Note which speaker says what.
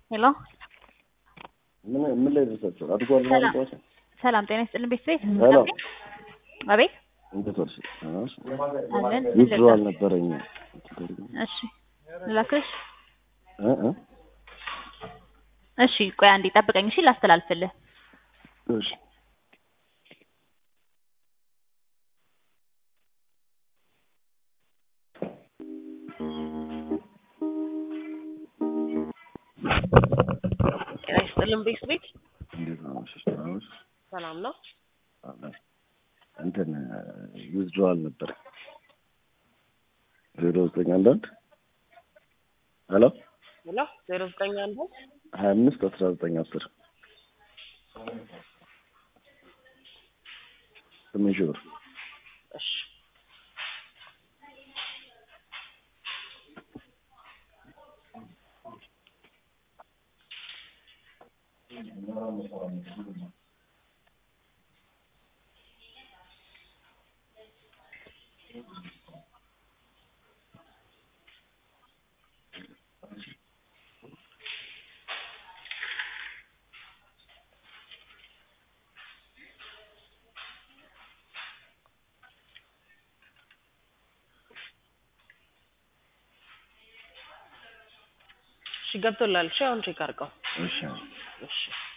Speaker 1: ሄሎ
Speaker 2: ምን ላይ ደረሳችሁ? አድጓል ማለት ነው።
Speaker 1: ሰላም ጤና ይስጥልን ቤተሰብ።
Speaker 2: ሄሎ
Speaker 1: አቤት
Speaker 2: እንዴት ወርሽ?
Speaker 1: አለን
Speaker 2: ይድሮ አልነበረኝ።
Speaker 1: እሺ ላክሽ
Speaker 2: እ
Speaker 1: እሺ ቆይ አንዴ ጠብቀኝ እሺ ላስተላልፍልህ።
Speaker 2: እሺ
Speaker 3: ጤና ይስጥልን ቤተሰብ።
Speaker 2: እንዴት ነው?
Speaker 3: ሰላም ነው።
Speaker 2: እንትን ይድሮ አልነበረ 0911 ሄሎ
Speaker 3: ሄሎ 0911
Speaker 2: 25 1910 ስምንት ብር
Speaker 3: እሺ ገብቶላል። እሺ አሁን ቼክ አድርገው።
Speaker 2: እሺ
Speaker 3: እሺ